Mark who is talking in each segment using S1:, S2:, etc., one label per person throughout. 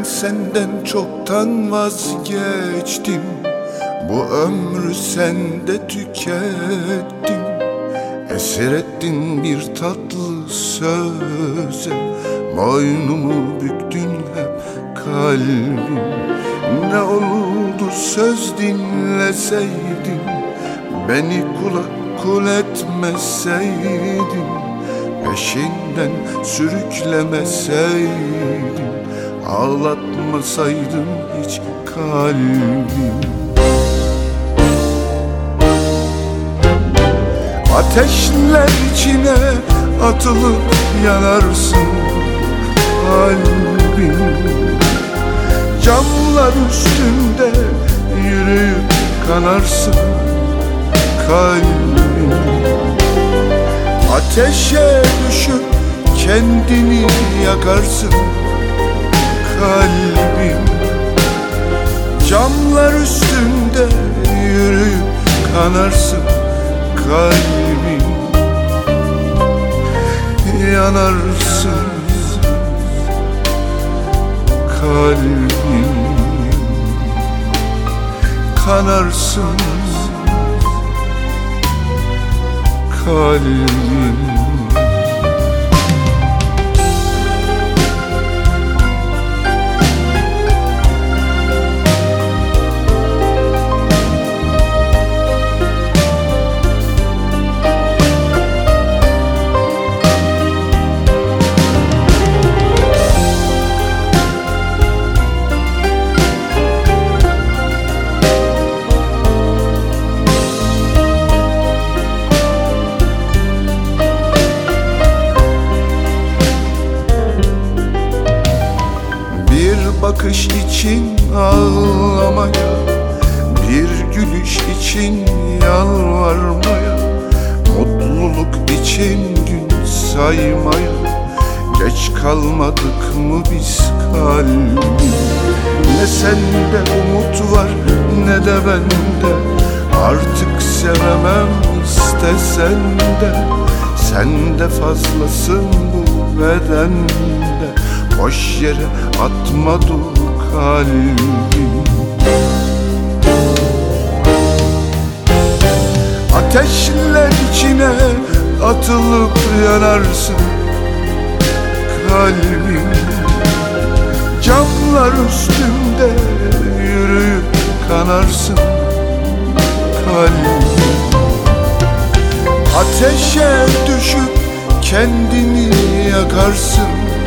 S1: Ben senden çoktan vazgeçtim, bu ömrü sende tükettim. Esir ettin bir tatlı söze, boynumu büktün hep kalbim. Ne olurdu söz dinleseydin, beni kul etmeseydin, peşinden sürüklemeseydin, ağlatmasaydın hiç kalbim. Ateşler içine atılıp yanarsın kalbim. Camlar üstünde yürüyüp kanarsın kalbim. Ateşe düşüp kendini yakarsın kalbim. Camlar üstünde yürüyüp kanarsın kalbim. Yanarsın kalbim, kanarsın kalbim. Bakış için ağlamaya, bir gülüş için yalvarmaya, mutluluk için gün saymaya, geç kalmadık mı biz kalbim? Ne sende umut var ne de bende, artık sevemem istesen de. Sen de fazlasın bu bedende, boş yere atma dur kalbim. Ateşler içine atılıp yanarsın kalbim. Camlar üstünde yürüyüp kanarsın kalbim. Ateşe düşüp kendini yakarsın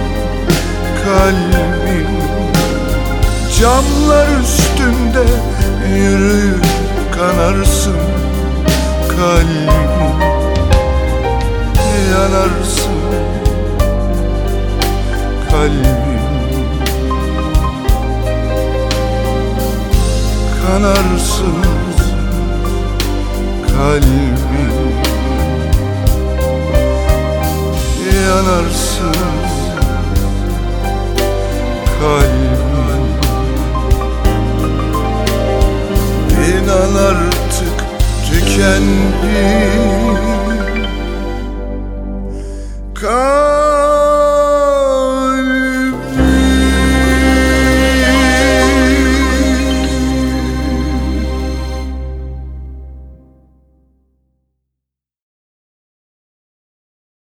S1: kalbim. Camlar üstünde yürüyüp kanarsın kalbim. Yanarsın kalbim, kanarsın kalbim. Yanarsın kalbim. İnan artık tükendim.